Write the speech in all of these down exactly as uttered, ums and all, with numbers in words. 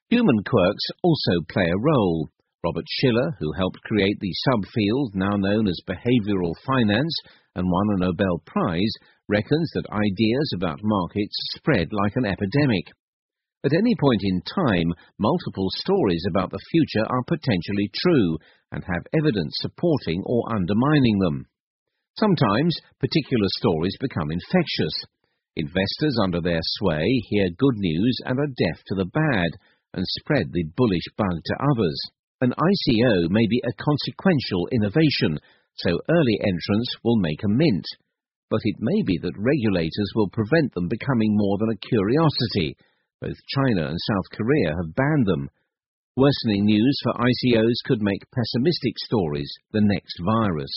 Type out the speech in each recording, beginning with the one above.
Human quirks also play a role. Robert Shiller, who helped create the subfield now known as behavioral finance and won a Nobel Prize, reckons that ideas about markets spread like an epidemic. At any point in time, multiple stories about the future are potentially true and have evidence supporting or undermining them. Sometimes, particular stories become infectious. Investors under their sway hear good news and are deaf to the bad, and spread the bullish bug to others. An I C O may be a consequential innovation, so early entrants will make a mint. But it may be that regulators will prevent them becoming more than a curiosity. Both China and South Korea have banned them. Worsening news for I C Os could make pessimistic stories the next virus.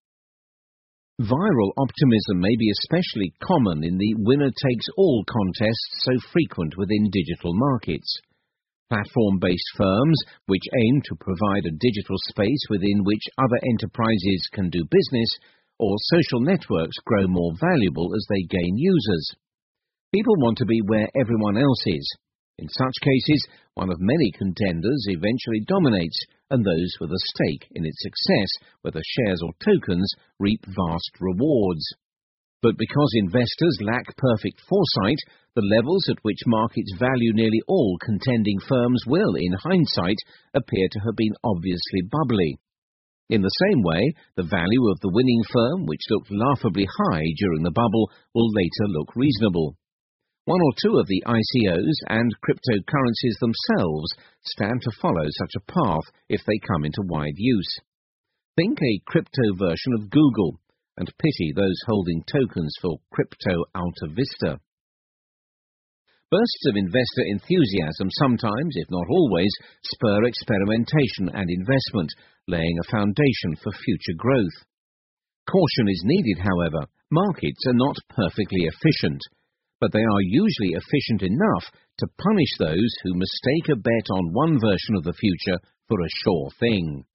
Viral optimism may be especially common in the winner-takes-all contests so frequent within digital markets. Platform-based firms, which aim to provide a digital space within which other enterprises can do business, or social networks grow more valuable as they gain users. People want to be where everyone else is. In such cases, one of many contenders eventually dominates, and those with a stake in its success, whether shares or tokens, reap vast rewards. But because investors lack perfect foresight, the levels at which markets value nearly all contending firms will, in hindsight, appear to have been obviously bubbly. In the same way, the value of the winning firm, which looked laughably high during the bubble, will later look reasonable. One or two of the I C Os and cryptocurrencies themselves stand to follow such a path if they come into wide use. Think a crypto version of Google, and pity those holding tokens for Crypto Alta Vista. Bursts of investor enthusiasm sometimes, if not always, spur experimentation and investment, laying a foundation for future growth. Caution is needed, however. Markets are not perfectly efficient, but they are usually efficient enough to punish those who mistake a bet on one version of the future for a sure thing.